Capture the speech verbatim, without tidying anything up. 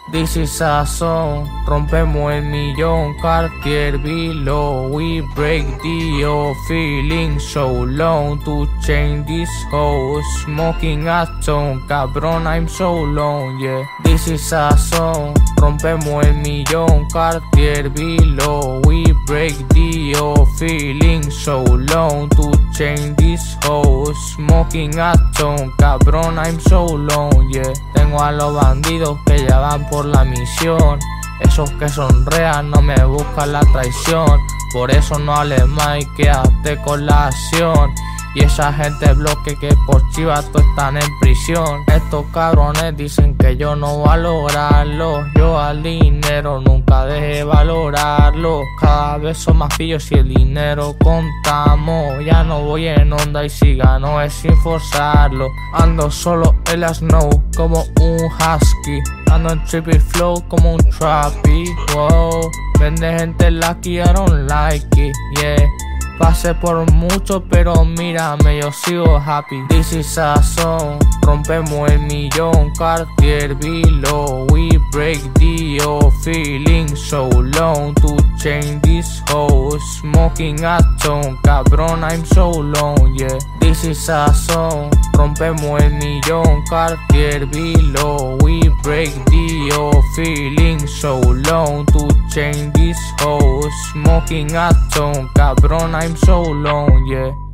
This is a song, rompemos el millón, Cartier below, we break the old feeling so long to change this whole, smoking a ton, cabrón I'm so long, yeah. This is a song, rompemos el millón, Cartier below, we break the old feeling so long to change this whole, smoking a ton, cabrón I'm so long, yeah. Tengo a los bandidos que ya van por la misión, esos que son reales no me buscan la traición, por eso no hables más y quédate con la acción. Y esa gente bloque que por chivas tú están en prisión. Estos cabrones dicen que yo no voy a lograrlo, yo al dinero nunca dejé valorarlo. Cada vez son más pillos y el dinero contamos. Ya no voy en onda y si gano es sin forzarlo. Ando solo en la snow como un husky, ando en trippy flow como un trappy, wow. Vende gente lucky, I don't like it, yeah. Pasé por mucho pero mírame, yo sigo happy. This is a song, rompemos el millón, Cartier below, we break the old feeling so long to change this whole, smoking a ton, cabrón I'm so long, yeah. This is a song, rompemos el millón, Cartier below, we break the old feeling so long to change this whole, smoking a ton, cabrón I'm so long, yeah.